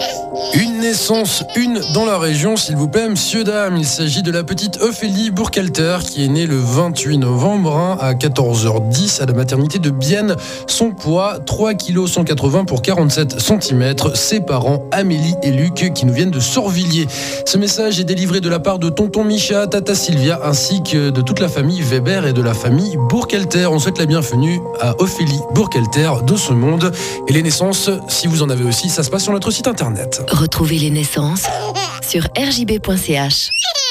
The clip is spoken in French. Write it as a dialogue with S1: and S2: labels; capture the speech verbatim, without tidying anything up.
S1: Une naissance, une dans la région, s'il vous plaît, monsieur, dame. Il s'agit de la petite Ophélie Burkhalter qui est née le vingt-huit novembre hein, à quatorze heures dix à la maternité de Bienne. Son poids, trois virgule cent quatre-vingts kilos pour quarante-sept centimètres. Ses parents, Amélie et Luc, qui nous viennent de Sorvilliers. Ce message est délivré de la part de tonton Micha, tata Sylvia, ainsi que de toute la famille Weber et de la famille Burkhalter. On souhaite la bienvenue à Ophélie Burkhalter de ce monde. Et les naissances, si vous en avez aussi, ça se passe sur notre site internet.
S2: Retrouvez les naissances sur r j b point c h.